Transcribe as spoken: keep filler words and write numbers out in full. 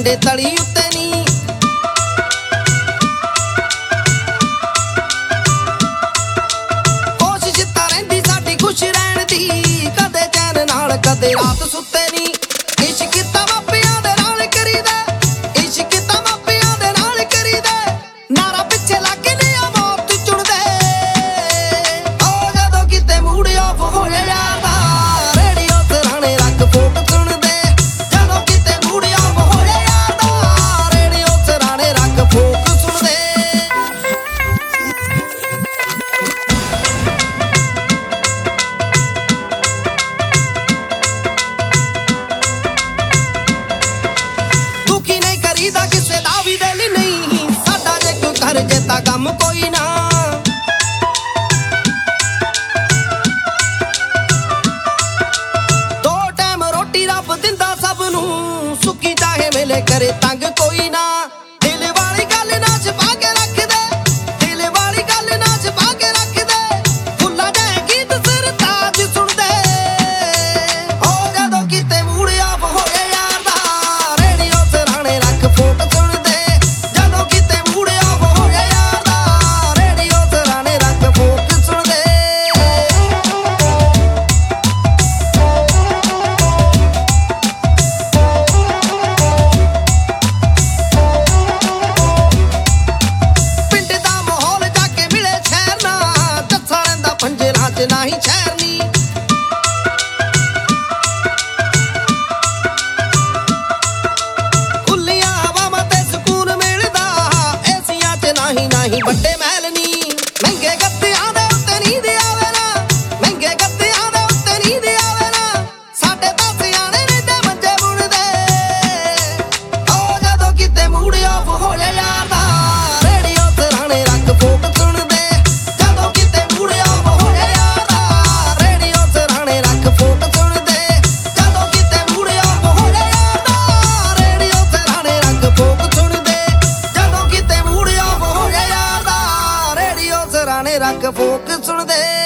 ਕੰਡੇ ਤਲੀ ਉੱਤੇ ਨੀ ਕੋਸ਼ਿਸ਼ ਤਾਂ ਰਹਿੰਦੀ ਸਾਡੀ ਖੁਸ਼ ਰਹਿਣ ਦੀ, ਕਦੇ ਚੈਨ ਨਾਲ ਕਦੇ ਰਾਤ ਸੁੱਤੇ ਨੀ। ਇਸ਼ਕ ਤਾਂ ਮਾਪਿਆਂ ਦੇ ਨਾਲ ਕਰੀਦਾ, ਇਸ਼ਕ ਤਾਂ ਮਾਪਿਆਂ ਦੇ ਨਾਲ ਕਰੀਦਾ, ਨਾਰਾ ਪਿੱਛੇ ਲੱਗ ਨੀ ਆ ਮੌਤ ਚੁਣਦੇ। ਉਹ ਜਦੋਂ ਕਿਤੇ ਮੂਡ ਆਫ ਹੋ ਜਾਏ ਯਾਰ ਦਾ, ਰੇਡੀਓ ਸਰਾਣੇ ਰੱਖ ਫੋਕ ਸੁਣਦੇ। ਜਦੋਂ ਕਿਤੇ ਮੂਡ ਆਫ ਹੋ ਜਾਏ ਯਾਰ ਦਾ, ਰੇਡੀਓ ਸਰਾਣੇ ਰੱਖ ਫੋਕ ਸੁਣਦੇ। ਦੁਖੀ ਨਹੀਂ ਕਰੀਦਾ ਕਿਸੇ ਦਾ ਵੀ ਦਿਲ ਨਹੀਂ, ਸਾਡਾ ਜੇ ਕੋਈ ਕਰ ਜੇ ਤਾਂ ਗਮ ਕੋਈ ਨਾ। ਦੋ ਟਾਈਮ ਰੋਟੀ ਰੱਬ ਦਿੰਦਾ ਸਭ ਨੂੰ, ਸੁੱਕੀ ਚਾਹੇ ਮਿਲੇ ਕਰੇ ਤੰਗ ਕੋਈ ਨਾ। ਦਿਲ ਵਾਲੀ ਗੱਲ ਨਾ ਛੁਪਾ ਕੇ ਰੱਖਦੇ, ਦਿਲ ਵਾਲੀ ਗੱਲ ਨਾ ਛੁਪਾ ਕੇ ਰੱਖਦੇ, ਫੁੱਲਾਂ ਦੇ ਗੀਤ ਸਰਤਾਜ ਸੁਣਦੇ। ਉਹ ਜਦੋਂ ਕਿਤੇ ਮੂਡ ਆਫ ਹੋ ਜਾਏ ਯਾਰ ਦਾ, ਰੇਡੀਓ ਸਰਾਣੇ ਰੱਖ ਫੋਕ ਸੁਣਦੇ। ਜਦੋਂ ਕਿਤੇ ਮੂਡ ਆਫ ਹੋ ਜਾਏ ਯਾਰ ਦਾ, ਰੇਡੀਓ ਸਰਾਣੇ ਰੱਖ ਫੋਕ ਸੁਣਦੇ। ਪਿੰਡ ਦਾ ਮਾਹੌਲ ਜਾ ਕੇ ਮਿਲੇ ਸ਼ਹਿਰ ਨਾ, ਜੱਸਾ ਰਹਿੰਦਾ ਪੰਜਰਾਂ 'ਚ ਨਾ ਹੀ ਸ਼ਹਿਰ ਨੀ। ਖੁੱਲੀਆਂ ਹਵਾਵਾਂ ਤੇ ਸਕੂਨ ਮਿਲਦਾ, ਏਸੀਆਂ 'ਚ ਨਹੀਂ ਨਹੀਂ ਵੱਡੇ ਮਹਿਲ ਨੀ। ਮਹਿੰਗੇ ਗੱਦਿਆਂ ਦੇ ਉੱਤੇ ਨੀਂਦ ਆਵੇ ਨਾ, ਮਹਿੰਗੇ ਗੱਦਿਆਂ ਦੇ ਉੱਤੇ ਨੀਂਦ ਆਵੇ ਨਾ, ਸਾਡੇ ਤਾਂ ਸਿਆਣੇ ਰਹਿੰਦੇ ਮੰਜੇ ਬੁਣਦੇ। ਉਹ ਜਦੋਂ ਕਿਤੇ ਮੂਡ ਆਫ ਹੋ ਜਾਏ ਯਾਰ ਦਾ, ਰੇਡੀਓ ਸਰਾਣੇ ਰੱਖ ਫੋਕ ਸੁਣਦੇ। ਜਦੋਂ ਕਿਤੇ ਮੂਡ ਆਫ ਹੋ ਜਾਏ ਯਾਰ ਦਾ, ਰੇਡੀਓ ਸਰਾਣੇ ਰੱਖ ਫੋਕ ਸੁਣਦੇ। ਜਦੋਂ ਕਿਤੇ ਮੂਡ ਆਫ ਹੋ ਜਾਏ ਯਾਰ ਦਾ, ਰੇਡੀਓ ਸਰਾਣੇ ਰੱਖ ਫੋਕ ਸੁਣਦੇ। ਜਦੋਂ ਕਿਤੇ ਮੂਡ ਆਫ ਹੋ ਜਾਏ ਯਾਰ ਦਾ, ਰੇਡੀਓ ਸਰਾਣੇ ਰੱਖ ਫੋਕ ਸੁਣਦੇ।